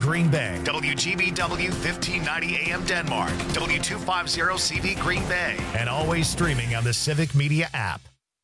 Green Bay. WGBW 1590 AM Denmark. W250CV Green Bay. And always streaming on the Civic Media app.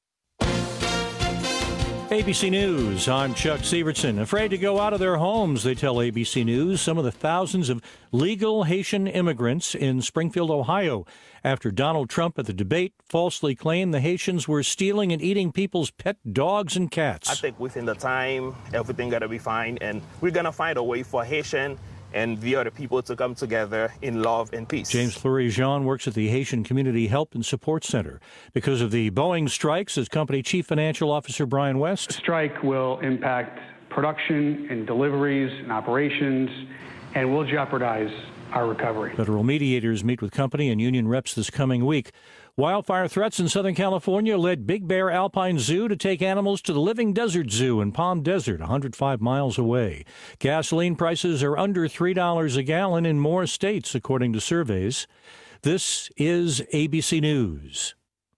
ABC News, I'm Chuck Sievertson. Afraid to go out of their homes, they tell ABC News, some of the thousands of legal Haitian immigrants in Springfield, Ohio, after Donald Trump at the debate falsely claimed the Haitians were stealing and eating people's pet dogs and cats. I think within the time, everything got to be fine, and we're going to find a way for Haitian and the other people to come together in love and peace. James Fleury-Jean works at the Haitian Community Help and Support Center. Because of the Boeing strikes, as company chief financial officer Brian West. The strike will impact production and deliveries and operations and will jeopardize our recovery. Federal mediators meet with company and union reps this coming week. Wildfire threats in Southern California led Big Bear Alpine Zoo to take animals to the Living Desert Zoo in Palm Desert, 105 miles away. Gasoline prices are under $3 a gallon in more states, according to surveys. This is ABC News.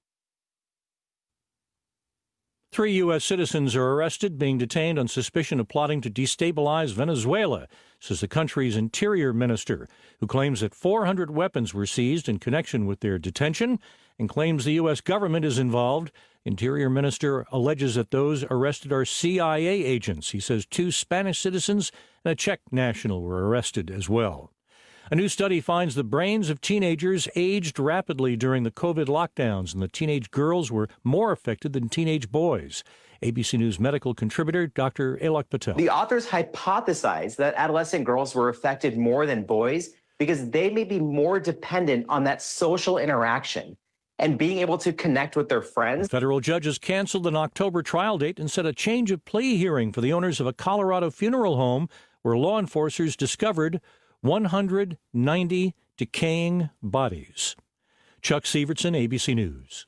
3 U.S. citizens are arrested, being detained on suspicion of plotting to destabilize Venezuela, says the country's interior minister, who claims that 400 weapons were seized in connection with their detention and claims the U.S. government is involved. Interior minister alleges that those arrested are CIA agents. He says 2 Spanish citizens and a Czech national were arrested as well. A new study finds the brains of teenagers aged rapidly during the COVID lockdowns, and the teenage girls were more affected than teenage boys. ABC News medical contributor Dr. Alok Patel. The authors hypothesized that adolescent girls were affected more than boys because they may be more dependent on that social interaction and being able to connect with their friends. Federal judges canceled an October trial date and set a change of plea hearing for the owners of a Colorado funeral home where law enforcers discovered 190 decaying bodies. Chuck Sievertson, ABC News.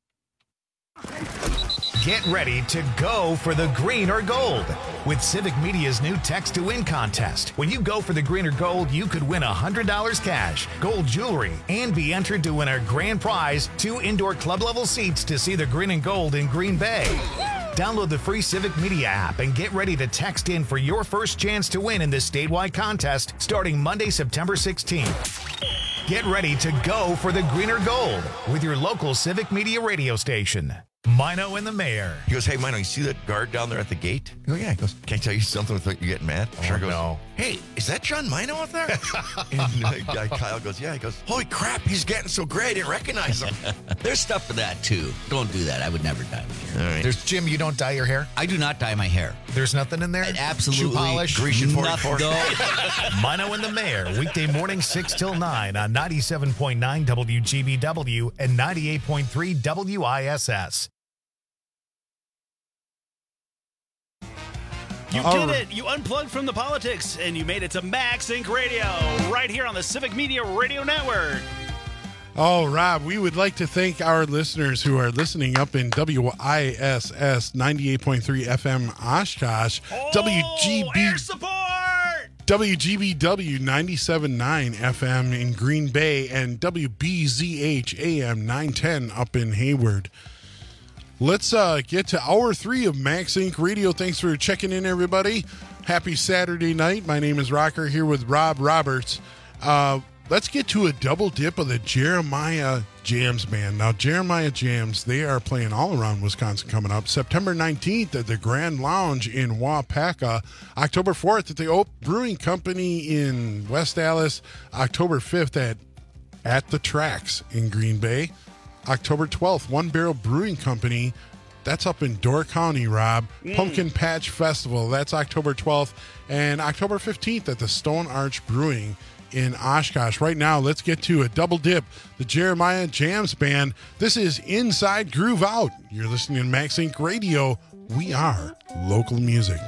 Get ready to go for the green or gold with Civic Media's new Text to Win contest. When you go for the green or gold, you could win $100 cash, gold jewelry, and be entered to win our grand prize, 2 indoor club-level seats to see the green and gold in Green Bay. Download the free Civic Media app and get ready to text in for your first chance to win in this statewide contest starting Monday, September 16th. Get ready to go for the green or gold with your local Civic Media radio station. Mino and the Mayor. He goes, hey, Mino, you see that guard down there at the gate? I go, yeah. He goes, can I tell you something without you getting mad? Sure goes, no. Hey, is that John Mino out there? And guy Kyle goes, yeah. He goes, holy crap, he's getting so great, I didn't recognize him. There's stuff for that, too. Don't do that. I would never dye my hair. All right. There's Jim, you don't dye your hair? I do not dye my hair. There's nothing in there? Absolutely. Shoe polish? Grecian 44. Mino and the Mayor, weekday morning 6 till 9 on 97.9 WGBW and 98.3 WISS. You did it! You unplugged from the politics, and you made it to Max Inc. Radio, right here on the Civic Media Radio Network. Oh, Rob, we would like to thank our listeners who are listening up in WISS 98.3 FM Oshkosh, Air support! WGBW 97.9 FM in Green Bay, and WBZH AM 910 up in Hayward. Let's get to hour 3 of Max Inc. Radio. Thanks for checking in, everybody. Happy Saturday night. My name is Rocker here with Rob Roberts. Let's get to a double dip of the Jeremiah Jams Band. Now, Jeremiah Jams, they are playing all around Wisconsin coming up. September 19th at the Grand Lounge in Waupaca. October 4th at the Oak Brewing Company in West Allis. October 5th at the Tracks in Green Bay. October 12th, One Barrel Brewing Company. That's up in Door County, Rob. Pumpkin Patch Festival. That's October 12th. And October 15th at the Stone Arch Brewing in Oshkosh. Right now, let's get to a double dip. The Jeremiah Jams Band. This is Inside Groove Out. You're listening to Max Inc. Radio. We are local music.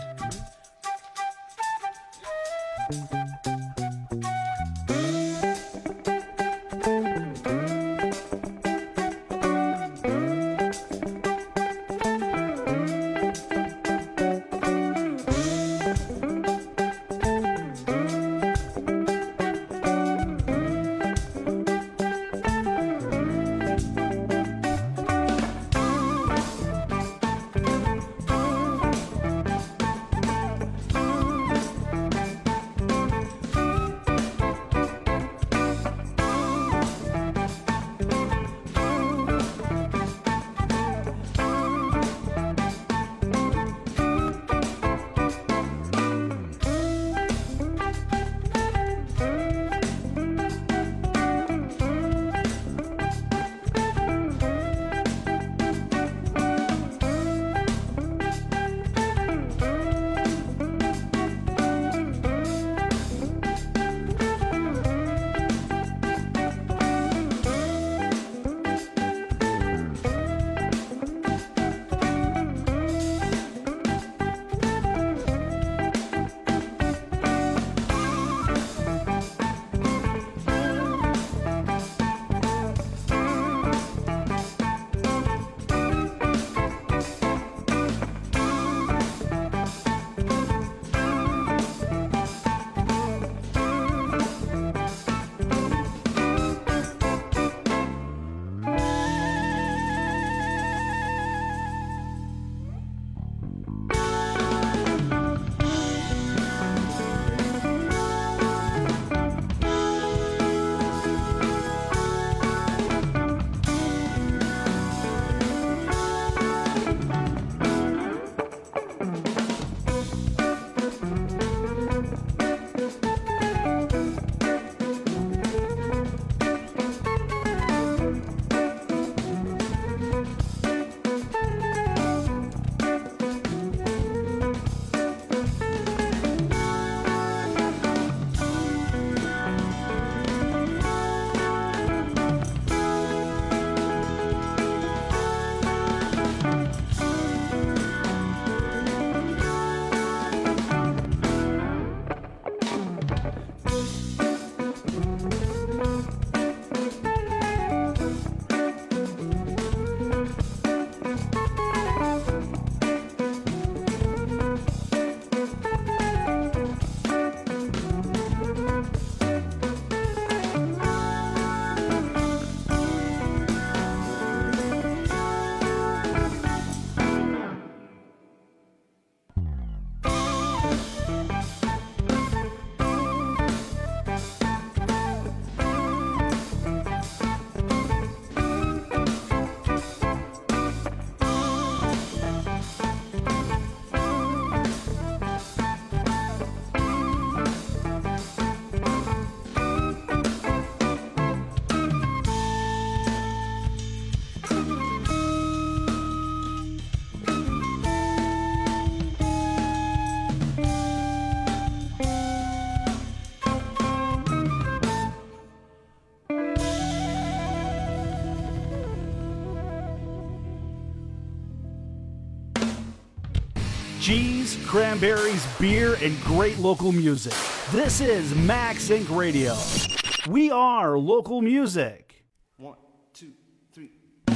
cheese, cranberries, beer, and great local music. This is Max Inc. Radio. We are local music. 1, 2, 3.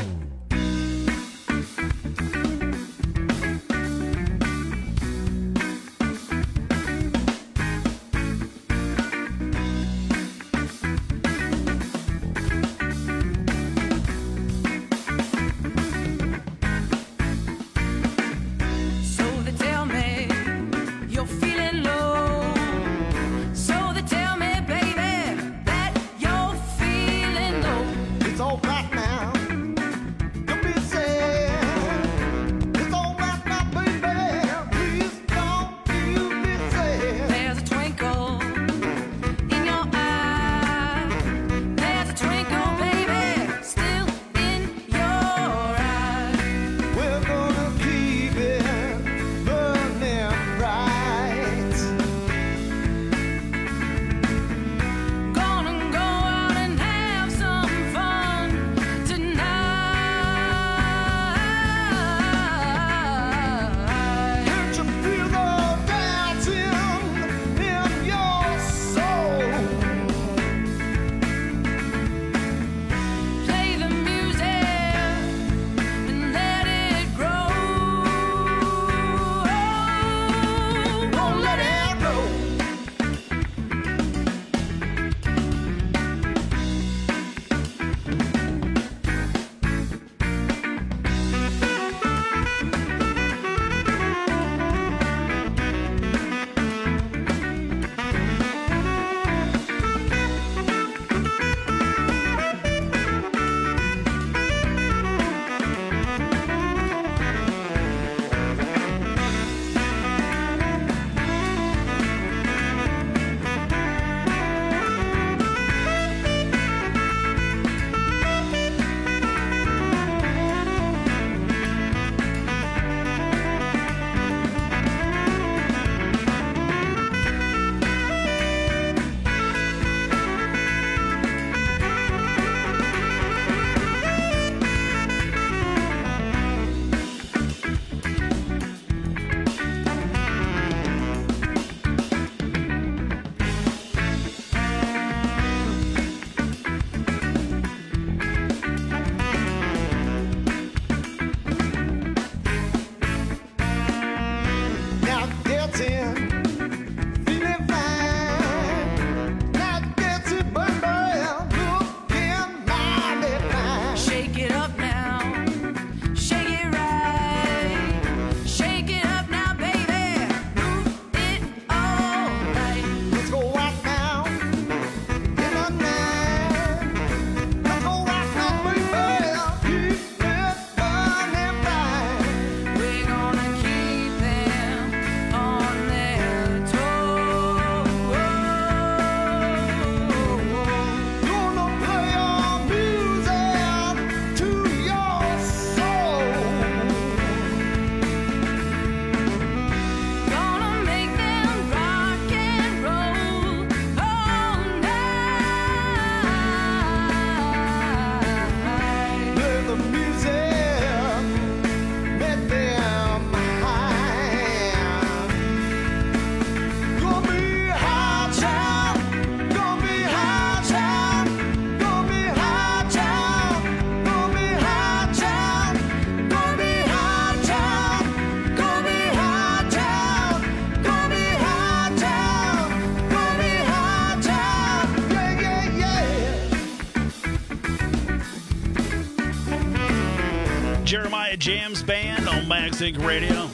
Jeremiah Jams Band on Max Inc. Radio.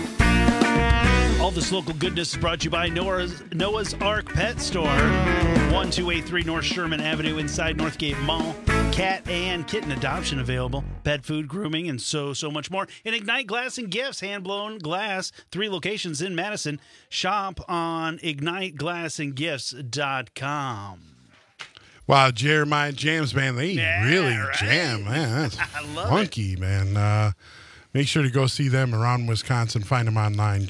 All this local goodness is brought to you by Noah's Ark Pet Store, 1283 North Sherman Avenue inside Northgate Mall. Cat and kitten adoption available. Pet food, grooming, and so much more. And Ignite Glass and Gifts, hand-blown glass, 3 locations in Madison. Shop on IgniteGlassandGifts.com. Wow, Jeremiah Jams Band, they really jam, man. That's funky, man. Make sure to go see them around Wisconsin. Find them online,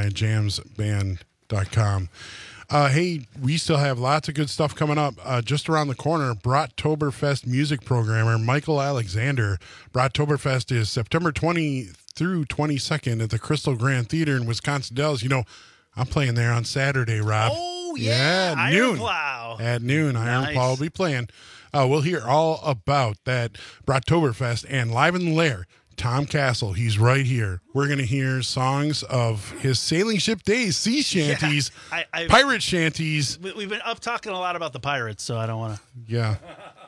JeremiahJamsBand.com. Hey, we still have lots of good stuff coming up. Just around the corner, Brattoberfest music programmer Michael Alexander. Brattoberfest is September 20th through 22nd at the Crystal Grand Theater in Wisconsin Dells. You know, I'm playing there on Saturday, Rob. Oh, yeah. At Iron noon. Plow. At noon, Iron Plow will be playing. We'll hear all about that Brocktoberfest and live in the lair. Tom Castle, he's right here. We're going to hear songs of his sailing ship days, sea shanties, pirate shanties. We've been up talking a lot about the pirates, so I don't want to. Yeah.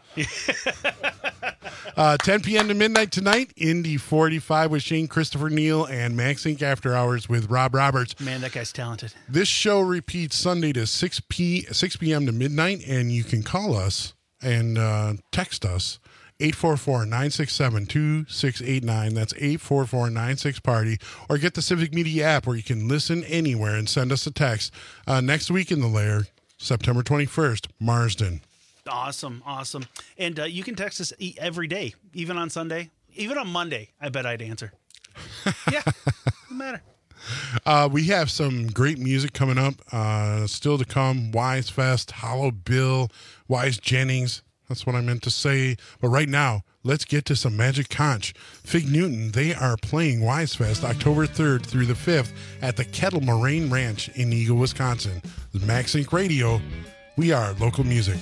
10 p.m. to midnight tonight, Indy 45 with Shane Christopher Neal and Max Inc. After Hours with Rob Roberts. Man, that guy's talented. This show repeats Sunday to 6 p.m. to midnight, and you can call us and text us. 844-967-2689. That's 844-96-PARTY. Or get the Civic Media app where you can listen anywhere and send us a text. Next week in the lair, September 21st, Marsden. Awesome. And you can text us every day, even on Sunday, even on Monday. I bet I'd answer. Yeah, doesn't matter. We have some great music coming up. Still to come, Wise Fest, Hollow Bill, Wise Jennings. That's what I meant to say. But right now, let's get to some Magic Conch. Fig Newton, they are playing Wise Fest October 3rd through the 5th at the Kettle Moraine Ranch in Eagle, Wisconsin. The Max Inc. Radio, we are local music.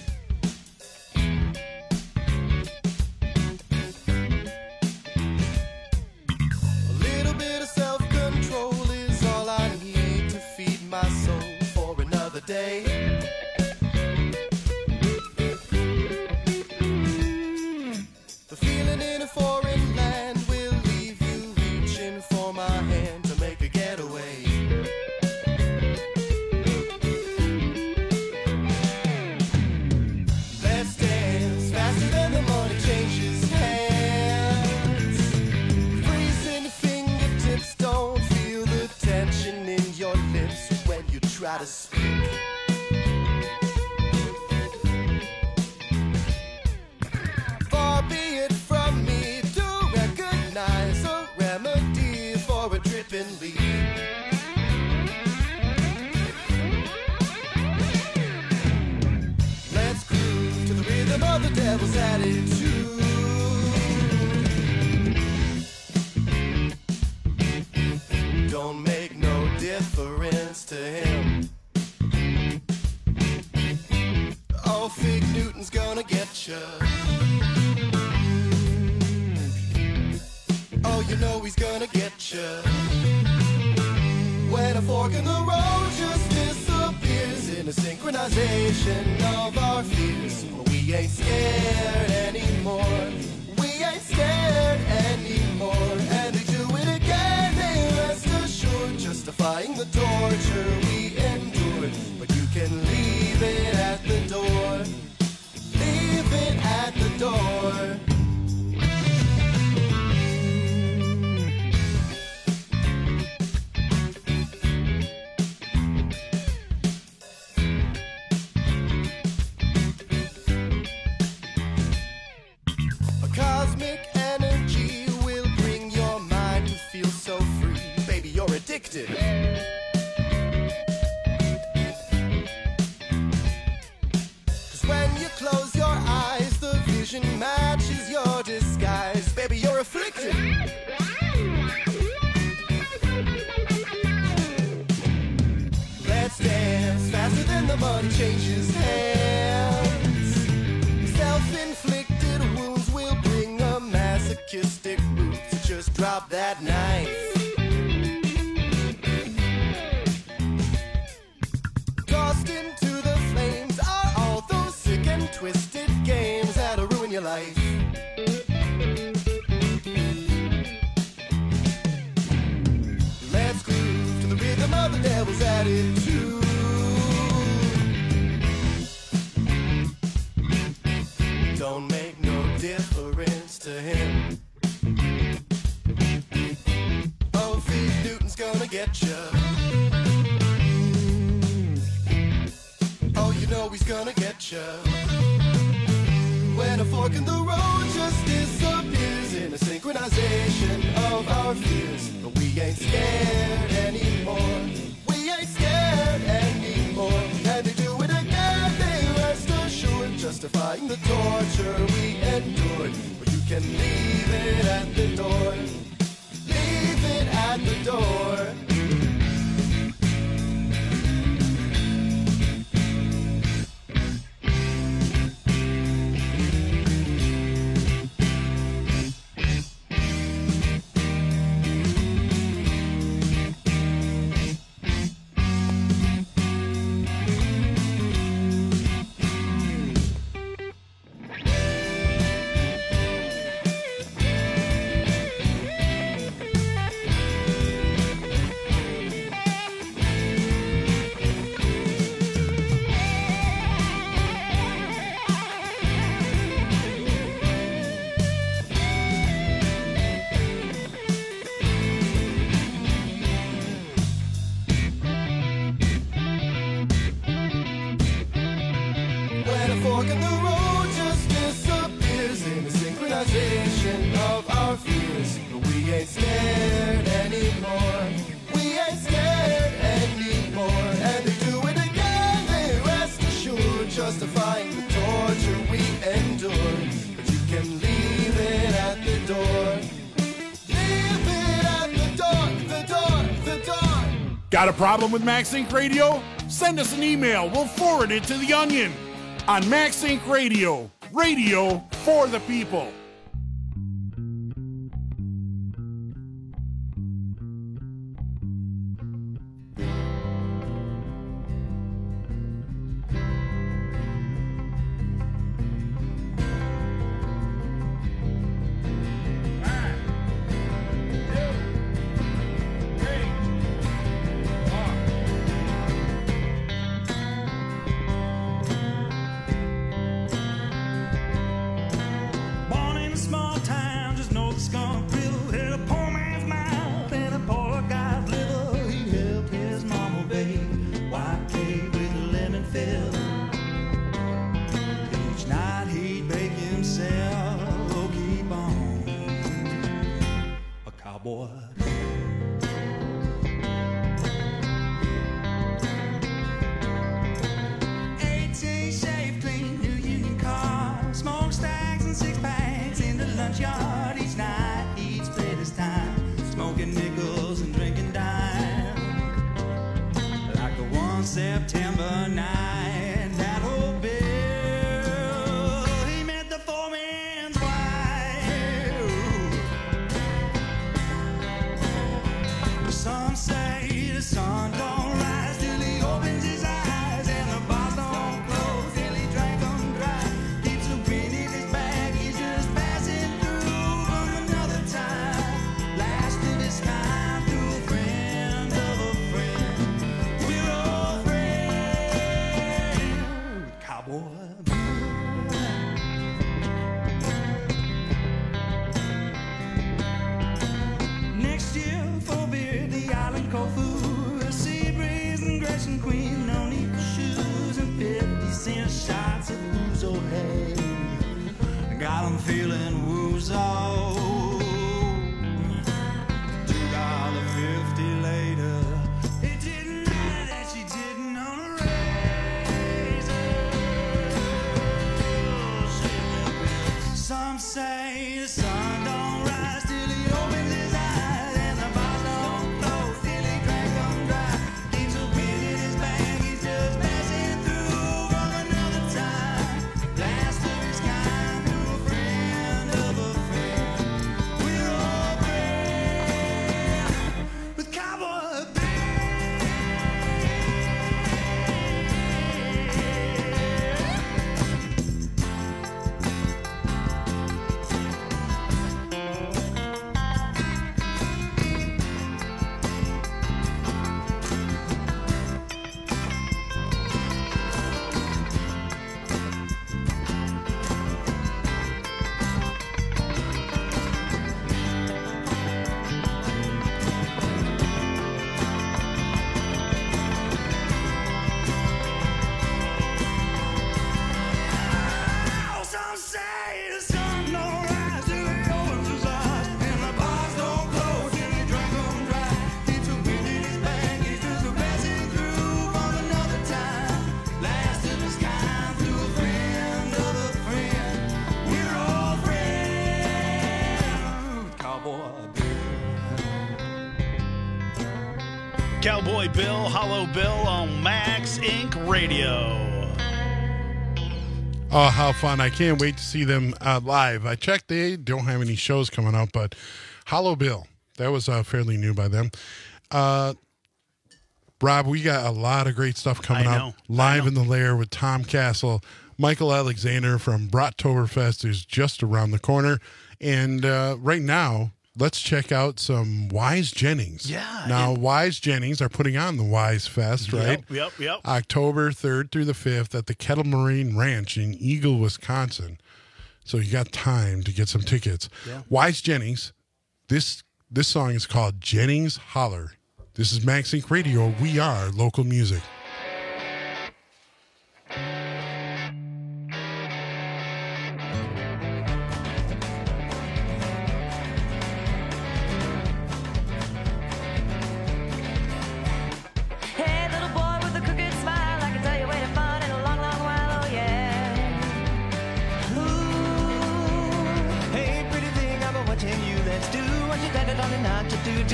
Leave it at the door. Leave at the door. fork in the road just disappears in the synchronization of our fears. But we ain't scared anymore. We ain't scared anymore. And they do it again, they rest assured, justifying the torture we endure. But you can leave it at the door. Leave it at the door, the door, the door. Got a problem with Max Inc. Radio? Send us an email. We'll forward it to The Onion on Max Inc. Radio. Radio for the people. September night, that old Bill, he met the foreman's wife. Some say the sun don't rise till he opens his eyes, and the bars don't close till he drank them dry. Keeps the wind in his bag, he's just passing through from another time. Last of his kind, through a friend of a friend. We're all cowboy. Next year for beer, the island called food, a sea breeze and Grecian queen, no need for shoes, and 50-cent shots of Ouzo. Hey, got 'em feeling woozo. $2.50 later, it didn't matter that she didn't own a Some say the sun don't rise till he opens his eyes, and the bars don't close till he drank them dry. Keeps a wind in his bag, he's just passing through from another time. Last of his kind, through a friend of a friend. Cowboy Bill, Hollow Bill on Max Inc. Radio. Oh, how fun. I can't wait to see them live. I checked, they don't have any shows coming up, but Hollow Bill, that was fairly new by them. Rob, we got a lot of great stuff coming up. Live in the Lair with Tom Castle. Michael Alexander from Brottoberfest is just around the corner. And right now, let's check out some Wise Jennings. Yeah. Now, Wise Jennings are putting on the Wise Fest, right? Yep. October 3rd through the 5th at the Kettle Marine Ranch in Eagle, Wisconsin. So you got time to get some tickets. Yeah. Wise Jennings, this song is called Jennings Holler. This is Max Inc. Radio. We are local music. Hey, little boy with a crooked smile, I can tell you where to find in a long, long while, oh yeah. Ooh. Hey, pretty thing, I've been watching you. Let's do what you tended on and not to do.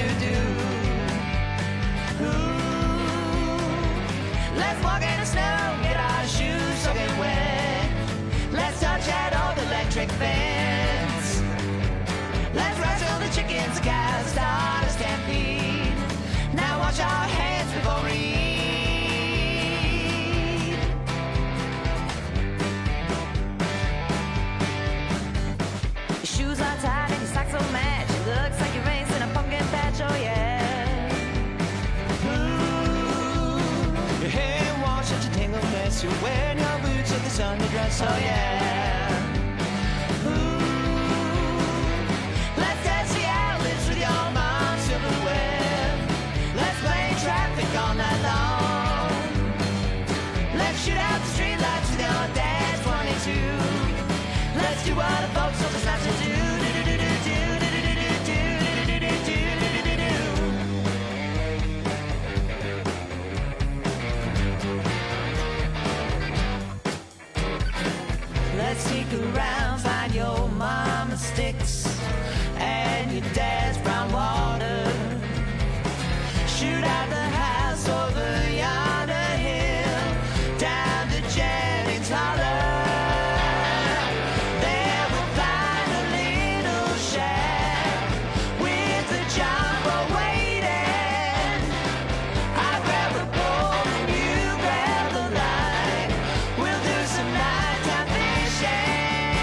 Let's walk in the snow, get our shoes soaking wet. Let's touch that old electric fence. Let's wrestle the chickens, cows, start a stampede. Now wash our hands before we eat. Your shoes are tied and your socks don't match. It looks like you're racing a pumpkin patch, oh yeah. Your hair washed, such a tangled mess. You're wearing your boots with this underdress, oh yeah. Let's test the outlets with your mom's silverware. Let's play traffic all night long. Let's shoot out the streetlights with your dad's 22. Let's do what the folks told us not to do. Let's sneak around, find your mama's sticks and your dad's brown water. Shoot out the house over yonder hill, down to Jennings Holler. There we'll find a little shack with a jumbo waiting. I grab a pole and you grab the line. We'll do some nighttime fishing.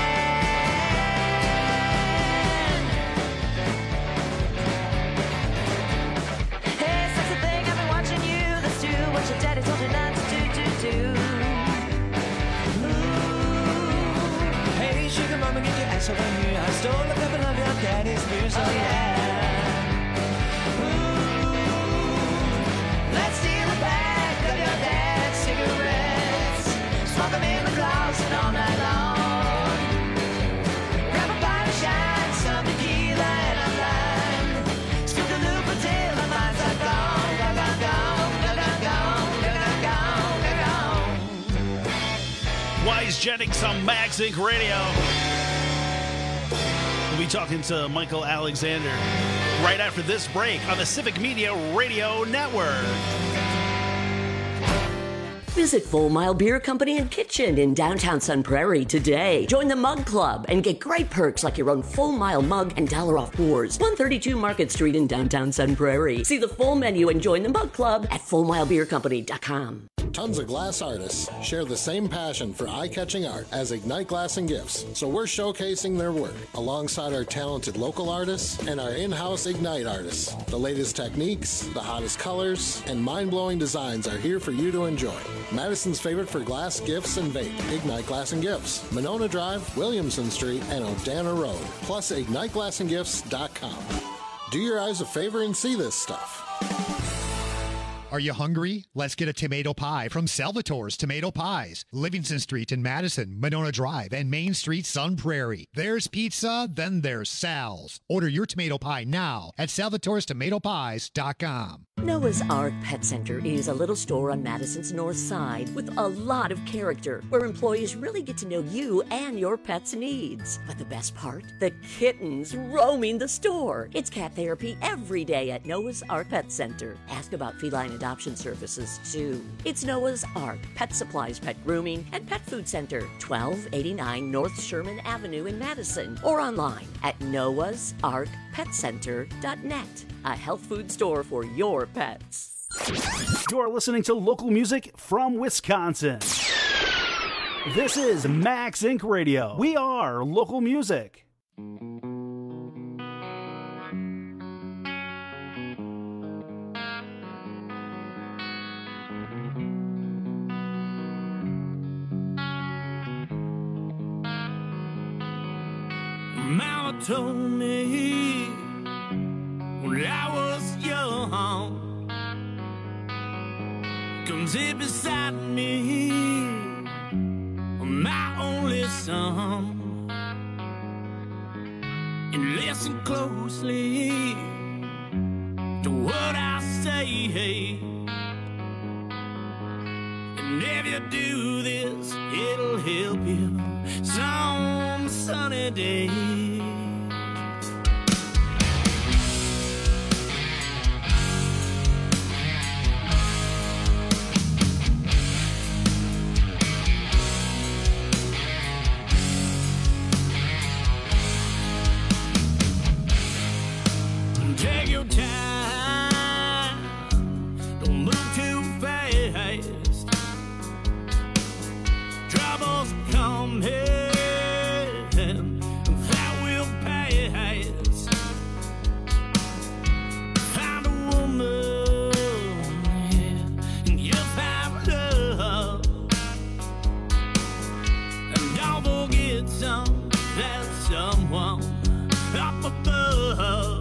Hey, sexy thing, I've been watching you. Let's do what your daddy told you not to do. Ooh. Hey, sugar mama, get your ass over here. I stole a couple of your daddy's beers, oh yeah. Ooh. Let's steal a pack of your dad's cigarettes. Smoke 'em in the closet all night long. Grab a bottle of shine, some tequila and a lime. Scoop the loop until my mind's are gone. Gone. Wise Jennings on Max Inc. Radio. We'll be talking to Michael Alexander right after this break on the Civic Media Radio Network. Visit Full Mile Beer Company and Kitchen in downtown Sun Prairie today. Join the Mug Club and get great perks like your own Full Mile mug and $1 off pours. 132 Market Street in downtown Sun Prairie. See the full menu and join the Mug Club at FullMileBeerCompany.com. Tons of glass artists share the same passion for eye-catching art as Ignite Glass and Gifts, so we're showcasing their work alongside our talented local artists and our in-house Ignite artists. The latest techniques, the hottest colors, and mind-blowing designs are here for you to enjoy. Madison's favorite for glass, gifts, and vape, Ignite Glass and Gifts, Monona Drive, Williamson Street, and Odana Road, plus IgniteGlassandGifts.com. Do your eyes a favor and see this stuff. Are you hungry? Let's get a tomato pie from Salvatore's Tomato Pies. Livingston Street in Madison, Monona Drive, and Main Street, Sun Prairie. There's pizza, then there's Sal's. Order your tomato pie now at Salvatore'sTomatoPies.com. Noah's Ark Pet Center is a little store on Madison's north side with a lot of character where employees really get to know you and your pet's needs. But the best part? The kittens roaming the store. It's cat therapy every day at Noah's Ark Pet Center. Ask about feline adoption services too. It's Noah's Ark Pet Supplies, Pet Grooming, and Pet Food Center, 1289 North Sherman Avenue in Madison, or online at noahsarkpetcenter.net. A health food store for your pets. You're listening to local music from Wisconsin. This is Max Inc. Radio. We are local music. Mama told me when I was young, come sit beside me, my only son, and listen closely to what I say. And if you do this, it'll help you some sunny day. Take your time, don't move too fast. Troubles come here, that will pass. Find a woman, and you'll find love. And don't forget that someone up above.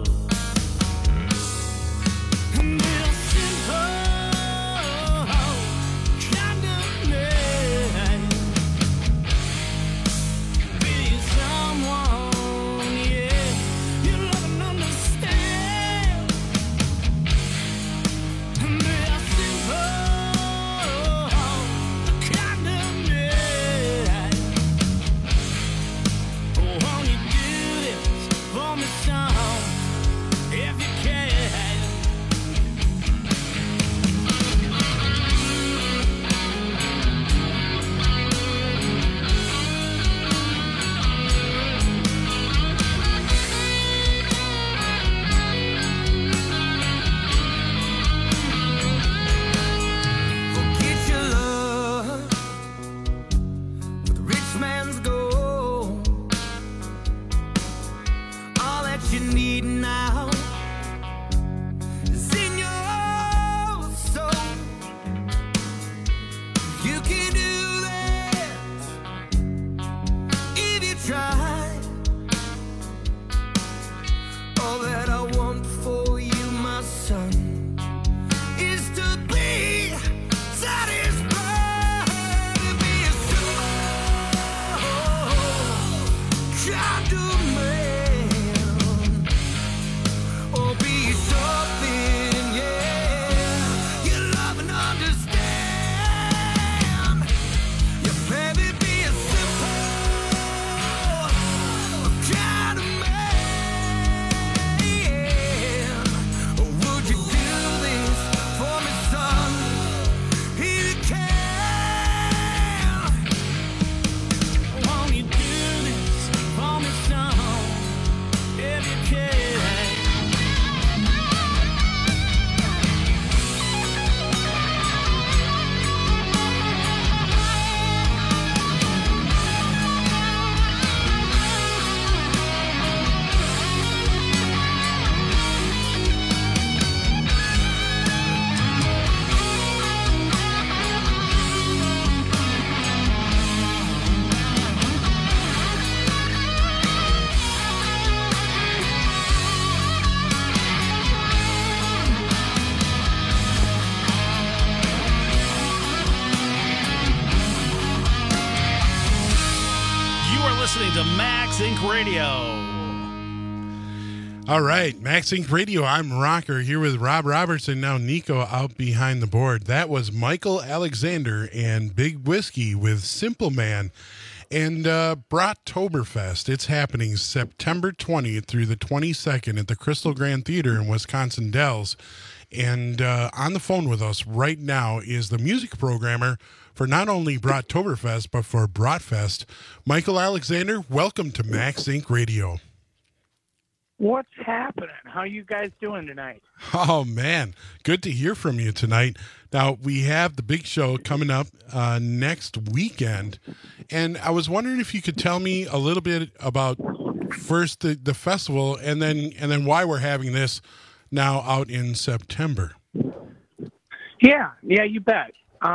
Listening to Max Inc. Radio. All right, Max Inc. Radio. I'm Rocker here with Rob Robertson. Now Nico out behind the board. That was Michael Alexander and Big Whiskey with Simple Man. And Brattoberfest, it's happening September 20th through the 22nd at the Crystal Grand Theater in Wisconsin Dells. And on the phone with us right now is the music programmer for not only Brattoberfest, but for Bratfest. Michael Alexander, welcome to Max Inc. Radio. What's happening? How you guys doing tonight? Oh, man. Good to hear from you tonight. Now, we have the big show coming up next weekend. And I was wondering if you could tell me a little bit about first the festival and then why we're having this now out in September. Yeah, you bet.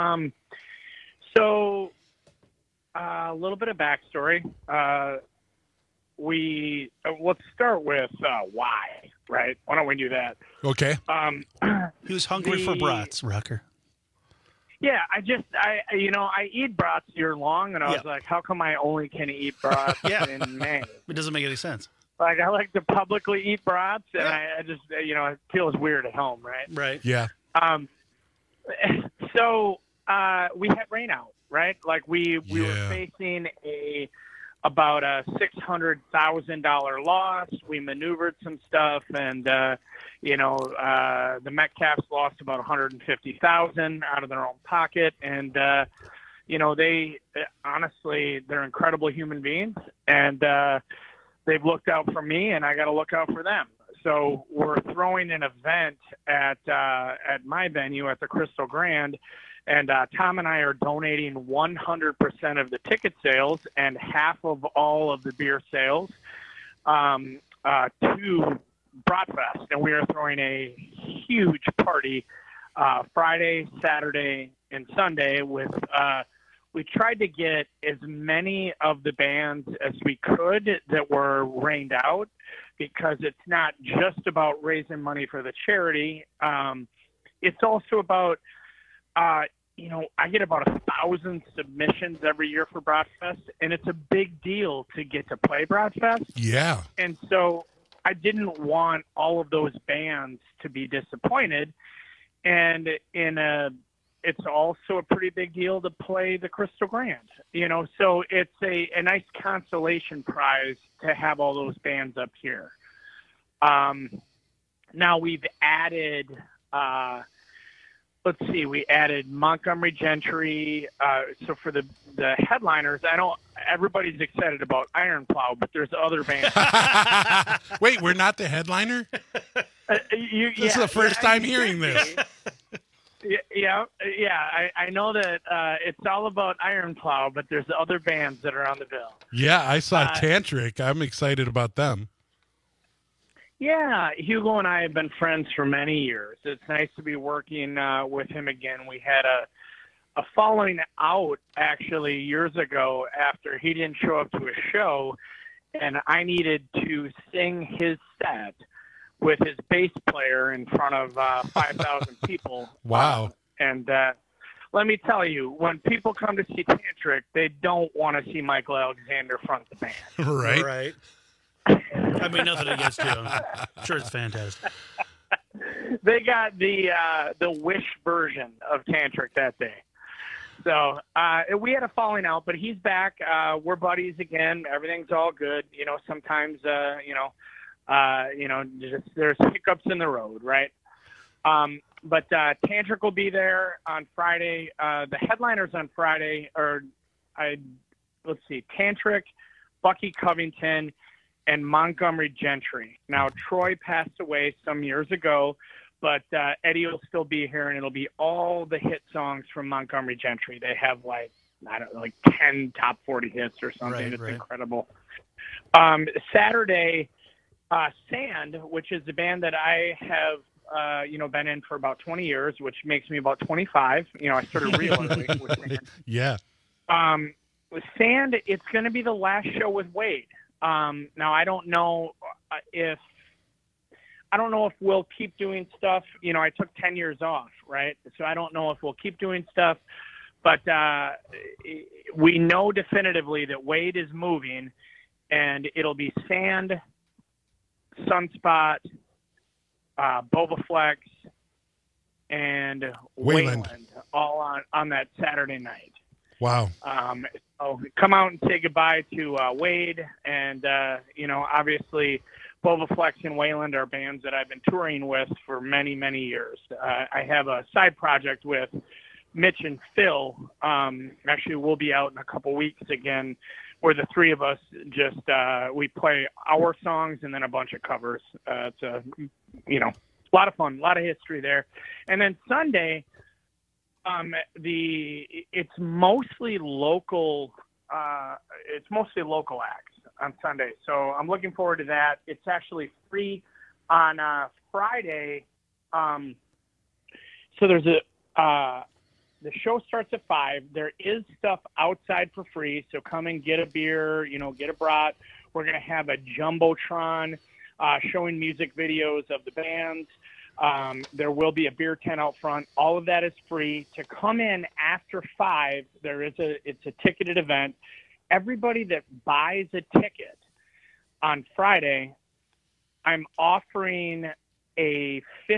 So a little bit of backstory. Let's start with why, right? Why don't we do that? Okay. He was hungry for brats, Rucker. Yeah, I eat brats year long, and I was like, how come I only can eat brats in May? It doesn't make any sense. Like, I like to publicly eat brats, and I just, it feels weird at home, right? Right. Yeah. So we had rain out, right? Like, we were facing about a $600,000 loss. We maneuvered some stuff, and the Metcalfs lost about $150,000 out of their own pocket, and they honestly, they're incredible human beings, and they've looked out for me, and I got to look out for them. So we're throwing an event at my venue at the Crystal Grand. And Tom and I are donating 100% of the ticket sales and half of all of the beer sales to Bratfest. And we are throwing a huge party Friday, Saturday, and Sunday. We tried to get as many of the bands as we could that were rained out, because it's not just about raising money for the charity. It's also about I get about 1,000 submissions every year for Bratfest, and it's a big deal to get to play Bratfest. Yeah. And so I didn't want all of those bands to be disappointed. And it's also a pretty big deal to play the Crystal Grand, so it's a nice consolation prize to have all those bands up here. Now we've added, we added Montgomery Gentry. So for the headliners, I know everybody's excited about Iron Plow, but there's other bands. Wait, we're not the headliner? This is the first time hearing this. Yeah. I know that it's all about Iron Plow, but there's other bands that are on the bill. Yeah, I saw Tantric. I'm excited about them. Yeah, Hugo and I have been friends for many years. It's nice to be working with him again. We had a falling out, actually, years ago after he didn't show up to a show, and I needed to sing his set with his bass player in front of 5,000 people. Wow. And let me tell you, when people come to see Tantric, they don't want to see Michael Alexander front the band. Right. I mean, nothing against you. I'm sure it's fantastic. They got the Wish version of Tantric that day. So we had a falling out, but he's back. We're buddies again. Everything's all good. Sometimes, just there's hiccups in the road, right? But Tantric will be there on Friday. The headliners on Friday are, Tantric, Bucky Covington, and Montgomery Gentry. Now, Troy passed away some years ago, but Eddie will still be here, and it'll be all the hit songs from Montgomery Gentry. They have 10 top 40 hits or something. It's incredible. Saturday, Sand, which is the band that I have been in for about 20 years, which makes me about 25. I started real early with Sand. Yeah. With Sand, it's going to be the last show with Wade. Now I don't know if we'll keep doing stuff. I took 10 years off, right? So I don't know if we'll keep doing stuff, but we know definitively that Wade is moving, and it'll be Sand, Sunspot, Bovaflex, and Wayland. all on that Saturday night. Wow. So come out and say goodbye to Wade, and obviously Bovaflex and Wayland are bands that I've been touring with for many, many years. I have a side project with Mitch and Phil. Actually, we'll be out in a couple weeks again, where the three of us just we play our songs and then a bunch of covers. It's a lot of fun, a lot of history there. And then Sunday, it's mostly local. It's mostly local acts on Sunday, so I'm looking forward to that. It's actually free on Friday. So there's the show starts at 5. There is stuff outside for free, so come and get a beer, get a brat. We're going to have a Jumbotron showing music videos of the bands. There will be a beer tent out front. All of that is free. To come in after 5, it's a ticketed event. Everybody that buys a ticket on Friday, I'm offering a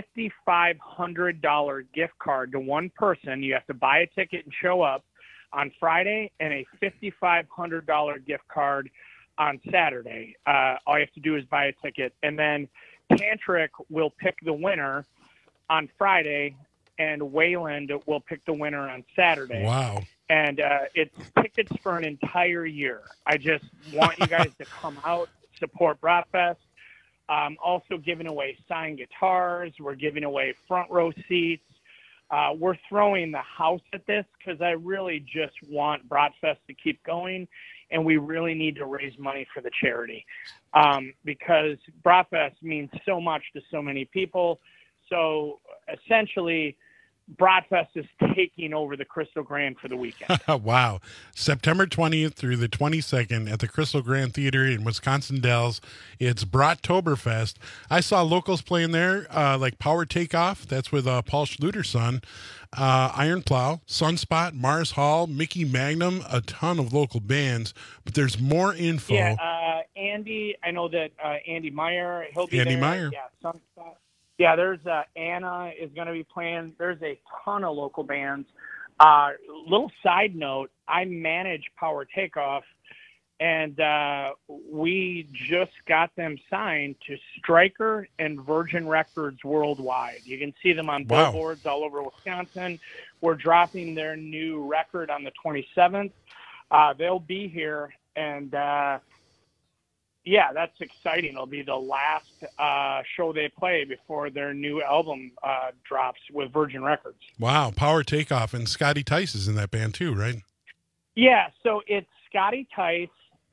$5,500 gift card to one person. You have to buy a ticket and show up on Friday, and a $5,500 gift card on Saturday. All you have to do is buy a ticket, and then Tantric will pick the winner on Friday, and Wayland will pick the winner on Saturday. Wow. And it's tickets for an entire year. I just want you guys to come out, support Bratfest. Also giving away signed guitars. We're giving away front row seats. We're throwing the house at this because I really just want Bratfest to keep going, and we really need to raise money for the charity because Bratfest means so much to so many people. So essentially, Bratfest is taking over the Crystal Grand for the weekend. Wow. September 20th through the 22nd at the Crystal Grand Theater in Wisconsin Dells. It's Brattoberfest. I saw locals playing there, like Power Takeoff. That's with Paul Schluter's son. Iron Plow, Sunspot, Mars Hall, Mickey Magnum, a ton of local bands. But there's more info. Yeah, Andy, I know that Andy Meyer, he'll be Andy there. Meyer. Yeah, Sunspot. Yeah, there's Anna is going to be playing. There's a ton of local bands. Little side note, I manage Power Takeoff, and we just got them signed to Stryker and Virgin Records worldwide. You can see them on billboards all over Wisconsin. We're dropping their new record on the 27th. They'll be here, and yeah, that's exciting. It'll be the last show they play before their new album drops with Virgin Records. Wow, Power Takeoff. And Scotty Tice is in that band too, right? Yeah, so it's Scotty Tice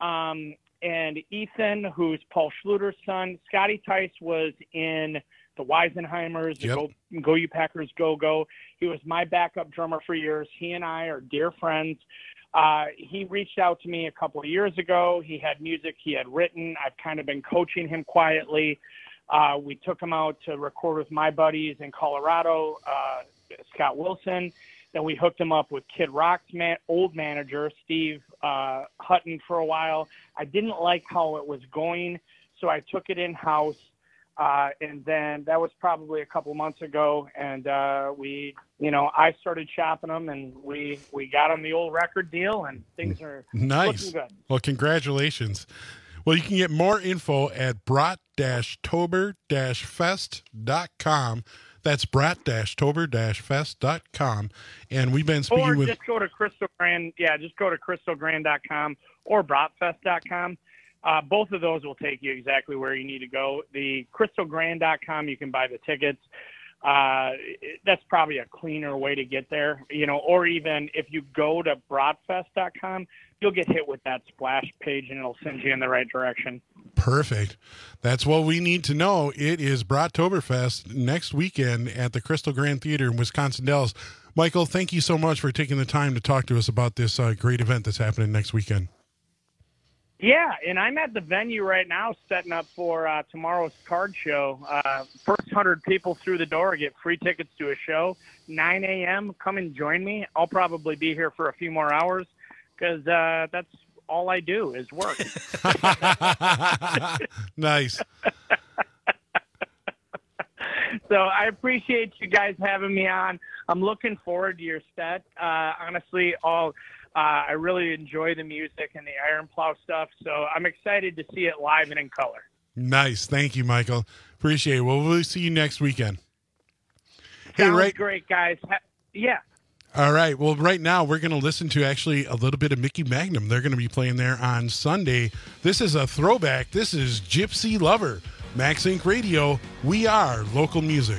and Ethan, who's Paul Schluter's son. Scotty Tice was in the Weisenheimers, the Go You Packers Go Go. He was my backup drummer for years. He and I are dear friends. He reached out to me a couple of years ago. He had music he had written. I've kind of been coaching him quietly. We took him out to record with my buddies in Colorado, Scott Wilson. Then we hooked him up with Kid Rock's old manager, Steve Hutton, for a while. I didn't like how it was going, so I took it in-house. And then that was probably a couple months ago, and I started shopping them, and we got them the old record deal, and things are nice. looking good. Well, congratulations. Well, you can get more info at brat-tober-fest.com. That's brat-tober-fest.com. And we've been speaking or with... just go to Crystal Grand. Yeah, just go to crystalgrand.com or bratfest.com. Both of those will take you exactly where you need to go. The crystalgrand.com, you can buy the tickets. That's probably a cleaner way to get there, or even if you go to bratfest.com, you'll get hit with that splash page and it'll send you in the right direction. Perfect. That's what we need to know. It is Brattoberfest next weekend at the Crystal Grand Theater in Wisconsin Dells. Michael, thank you so much for taking the time to talk to us about this great event that's happening next weekend. Yeah, and I'm at the venue right now setting up for tomorrow's card show. First 100 people through the door get free tickets to a show, 9 a.m. Come and join me. I'll probably be here for a few more hours because that's all I do is work. Nice. So I appreciate you guys having me on. I'm looking forward to your set. Honestly, I really enjoy the music and the Iron Plow stuff, so I'm excited to see it live and in color. Nice. Thank you, Michael. Appreciate it. Well, we'll see you next weekend. Sounds great, guys. Yeah. All right. Well, right now we're going to listen to actually a little bit of Mickey Magnum. They're going to be playing there on Sunday. This is a throwback. This is Gypsy Lover. Max Inc. Radio. We are local music.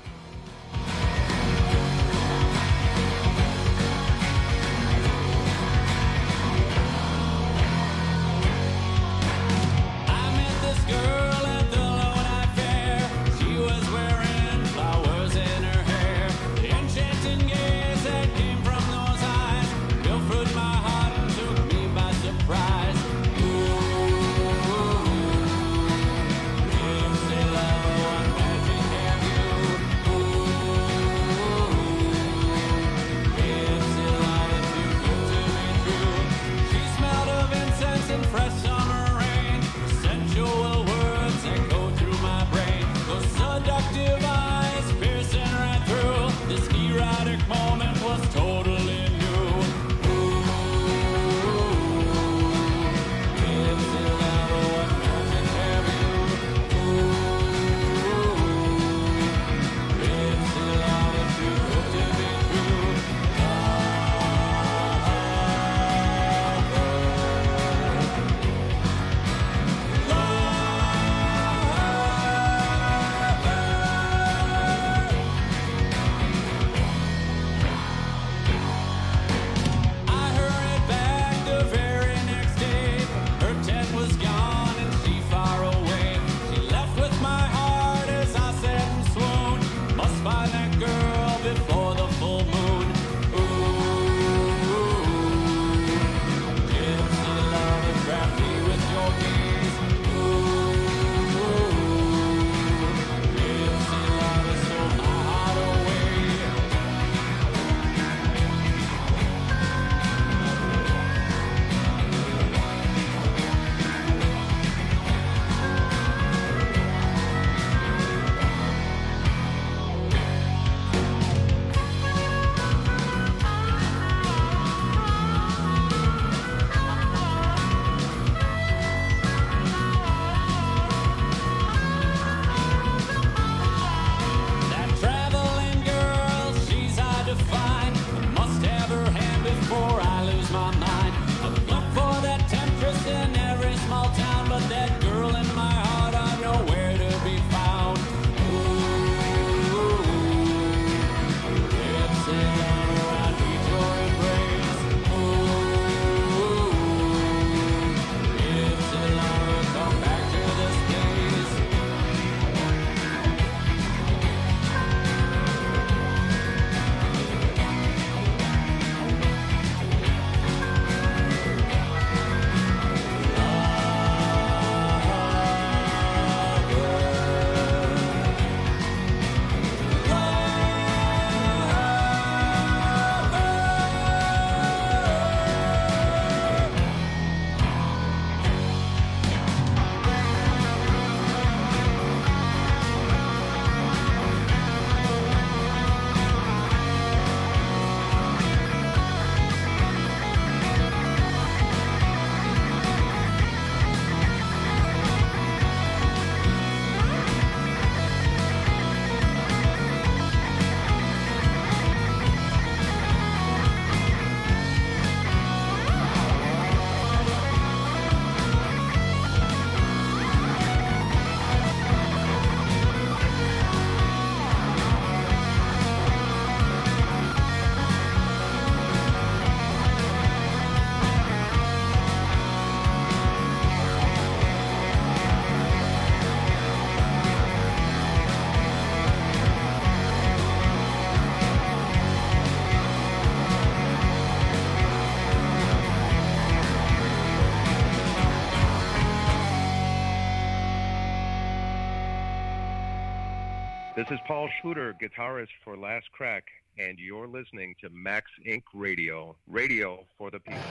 This is Paul Schluter, guitarist for Last Crack, and you're listening to Max Inc. Radio, radio for the people.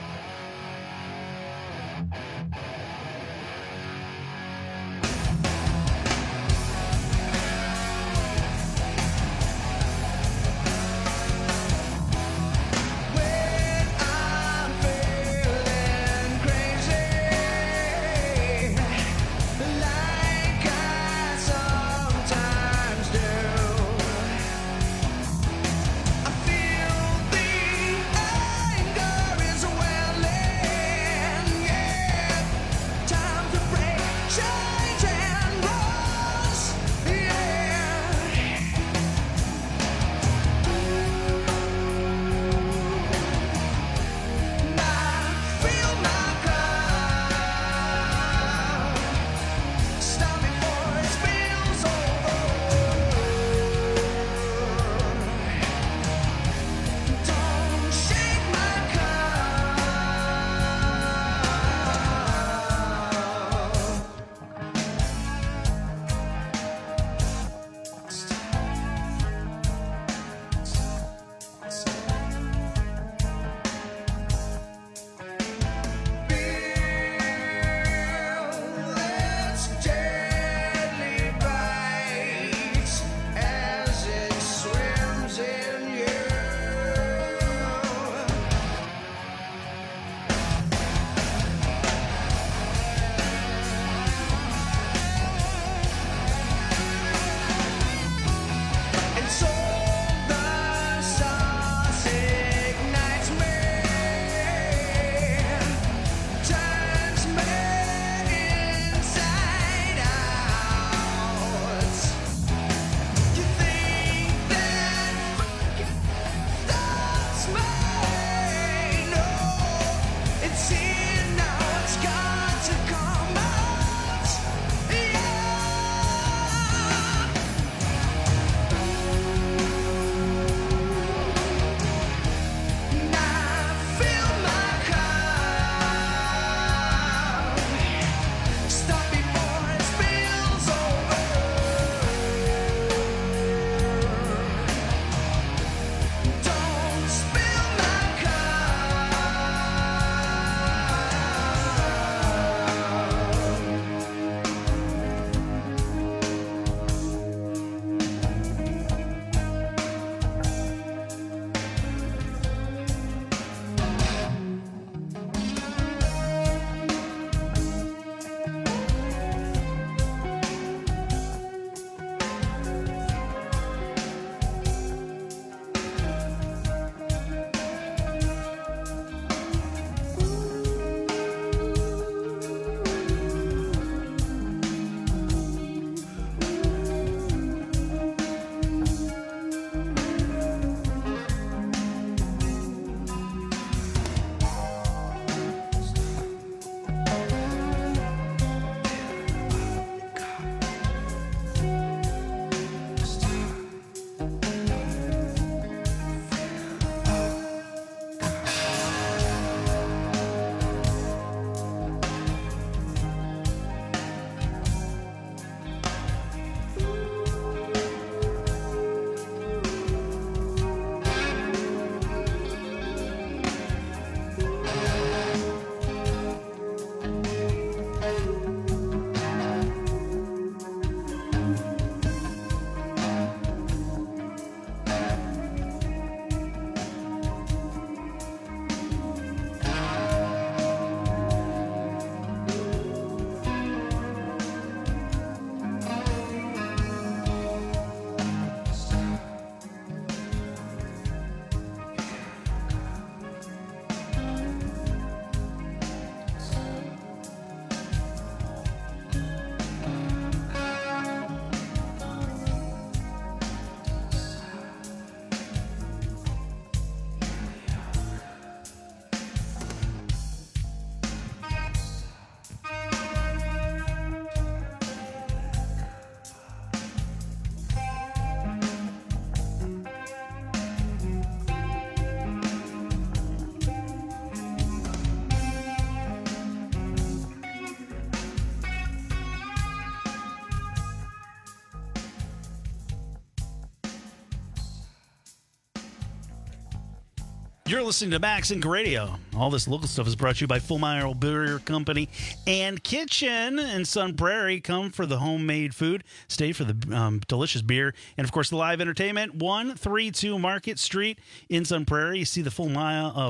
You're listening to Max Inc. Radio. All this local stuff is brought to you by Full Mile Beer Company and Kitchen in Sun Prairie. Come for the homemade food. Stay for the delicious beer. And, of course, the live entertainment. 132 Market Street in Sun Prairie. You see the full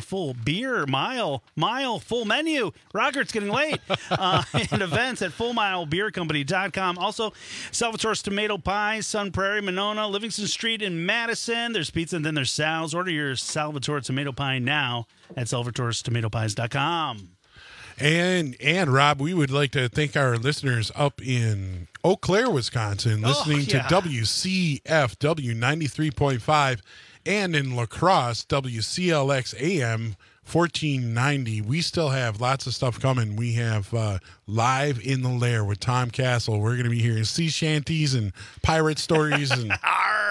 menu. Roger, it's getting late. And events at FullMileBeerCompany.com. Also, Salvatore's Tomato Pie, Sun Prairie, Monona, Livingston Street in Madison. There's pizza and then there's Sal's. Order your Salvatore Tomato Pie now at Salvatore'sTomatoPies.com. And Rob, we would like to thank our listeners up in Eau Claire, Wisconsin, listening to WCFW 93.5, and in La Crosse, WCLX AM 1490. We still have lots of stuff coming. We have Live in the Lair with Tom Castle. We're going to be hearing sea shanties and pirate stories. And man.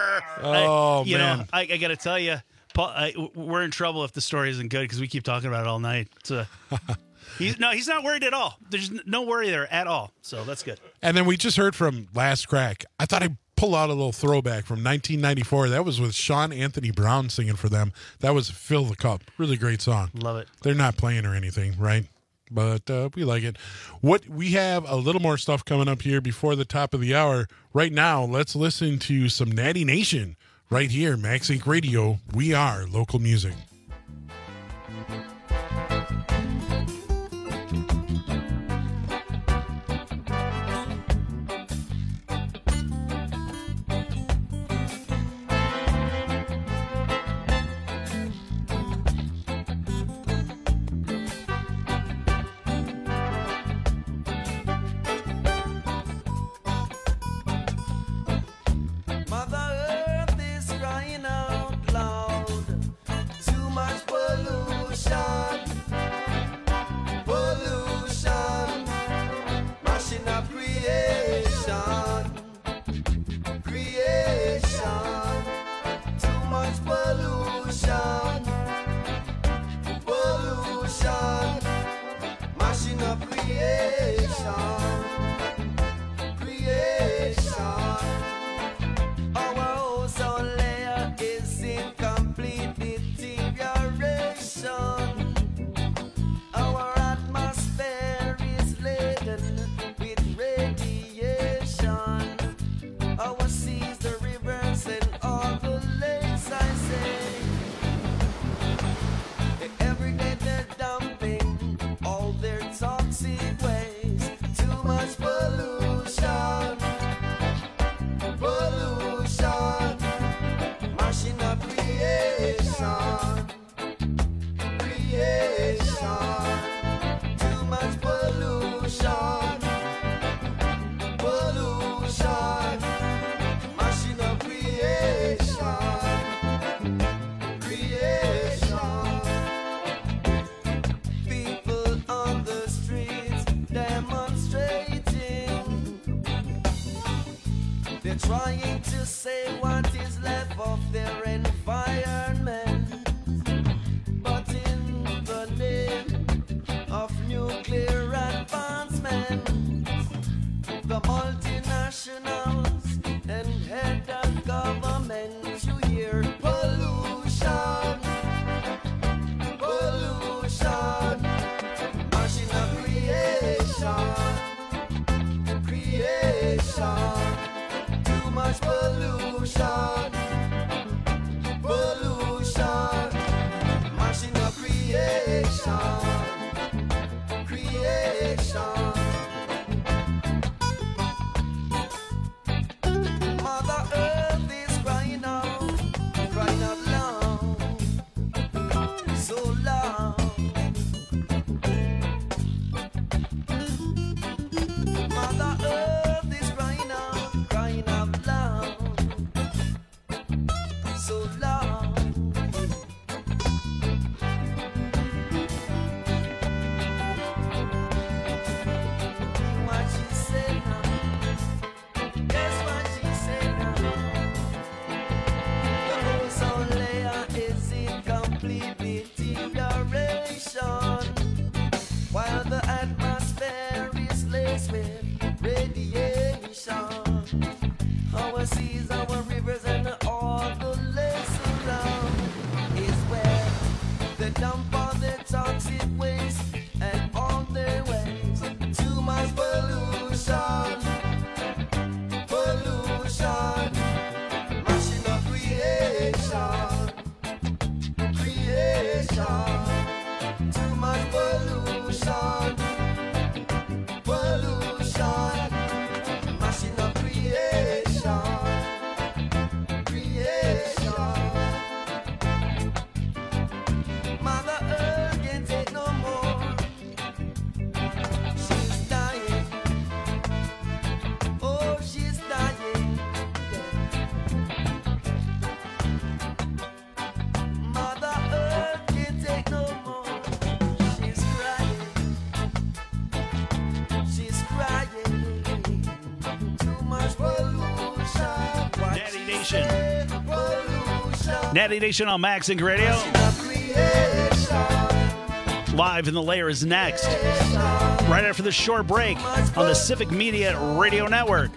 I got to tell you, Paul, we're in trouble if the story isn't good because we keep talking about it all night. He's not worried at all. There's no worry there at all. So that's good. And then we just heard from Last Crack. I thought I'd pull out a little throwback from 1994. That was with Sean Anthony Brown singing for them. That was Fill the Cup. Really great song. Love it. They're not playing or anything, right? But we like it. We have a little more stuff coming up here before the top of the hour. Right now, let's listen to some Natty Nation. Right here, Max Inc. Radio, we are local music. Trying to say what is left of their environment, but in the name of nuclear advancement, the multinationals and head of government, you hear pollution, pollution, machine of creation, creation. Too much pollution, pollution, machine of creation, creation. Mother Earth is crying out loud, so loud. Mother Earth is crying out loud, so loud. What she said now, guess what she said now. The ozone layer is in complete deterioration, while the atmosphere is laced with radiation. Our seas, our rivers, and all the lakes around is where Nation. Natty Nation on Max Inc. Radio. Live in the Lair is next. Right after the short break on the Civic Media Radio Network.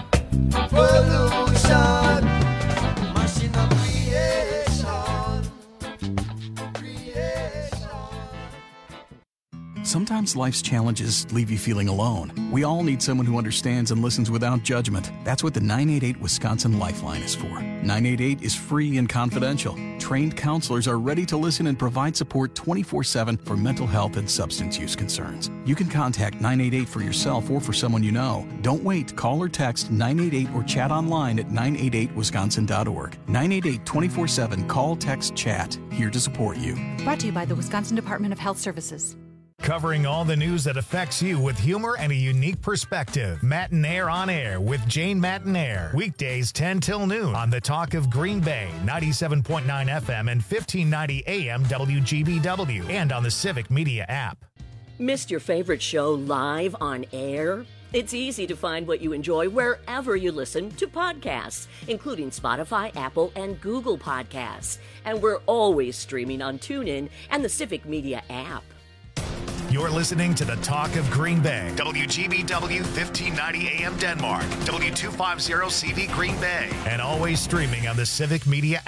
Sometimes life's challenges leave you feeling alone. We all need someone who understands and listens without judgment. That's what the 988 Wisconsin Lifeline is for. 988 is free and confidential. Trained counselors are ready to listen and provide support 24/7 for mental health and substance use concerns. You can contact 988 for yourself or for someone you know. Don't wait. Call or text 988 or chat online at 988wisconsin.org. 988 24/7. Call, text, chat. Here to support you. Brought to you by the Wisconsin Department of Health Services. Covering all the news that affects you with humor and a unique perspective. Matinaire on Air with Jane Matinaire. Weekdays 10 till noon on the Talk of Green Bay, 97.9 FM and 1590 AM WGBW, and on the Civic Media app. Missed your favorite show live on air? It's easy to find what you enjoy wherever you listen to podcasts, including Spotify, Apple, and Google Podcasts. And we're always streaming on TuneIn and the Civic Media app. You're listening to the Talk of Green Bay, WGBW 1590 AM Denmark, W250 CV Green Bay, and always streaming on the Civic Media app.